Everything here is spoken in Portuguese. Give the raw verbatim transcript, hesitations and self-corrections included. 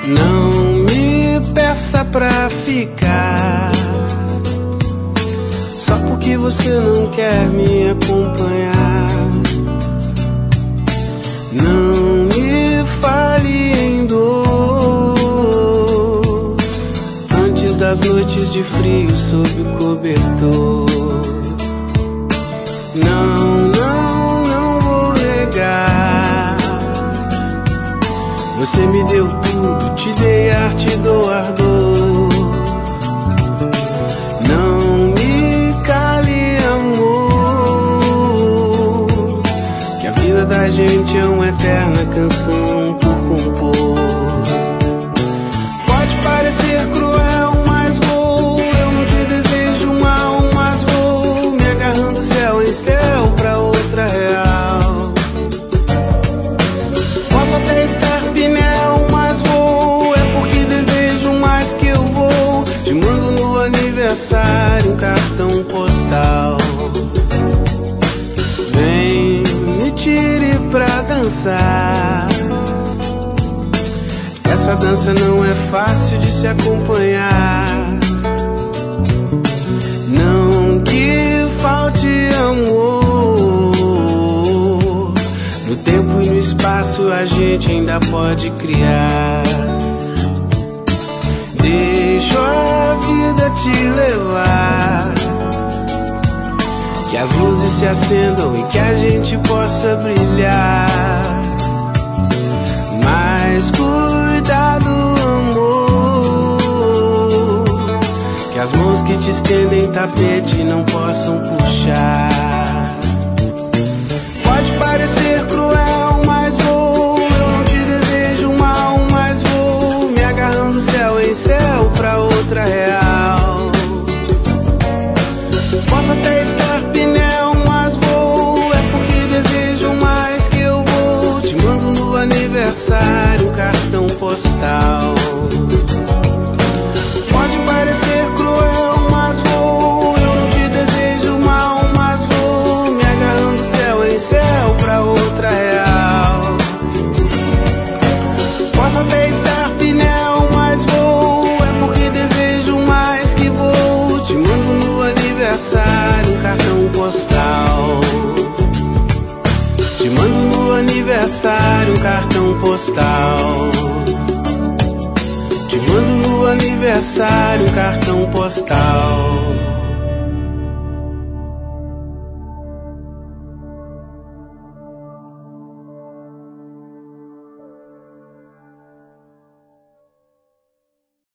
Não me peça pra ficar só porque você não quer me acompanhar. Não me fale em dor antes das noites de frio sob o cobertor. Não, não, não vou negar. Você me deu tudo, te dei arte, dou ardor. Não me cale, amor, que a vida da gente é uma eterna canção por compor. Pode parecer cruel, mas vou. Eu não te desejo mal, mas vou me agarrando céu em céu pra outra real. Posso até estar pinel, mas vou. É porque desejo mais que eu vou. Te mando no aniversário um cartão postal. Vem, me tire pra dançar. Essa dança não é fácil de se acompanhar. Não que falte amor, no tempo e no espaço a gente ainda pode criar. Deixa a vida te levar, que as luzes se acendam e que a gente possa brilhar. Mas cuidado, amor, que as mãos que te estendem tapete não possam puxar. Pode parecer cruel, mas vou. Eu não te desejo mal, mas vou me agarrando céu em céu pra outra real. Posso até estar pinel, mas vou. É porque desejo mais que eu vou. Te mando no aniversário um cartão postal. Pode parecer cruel, mas vou. Eu não te desejo mal, mas vou me agarrando céu em céu pra outra real. Posso até estar pinel, mas vou. É porque desejo mais que vou. Te mando no aniversário um cartão postal. Te mando no aniversário um cartão postal. Te mando no aniversário um cartão postal.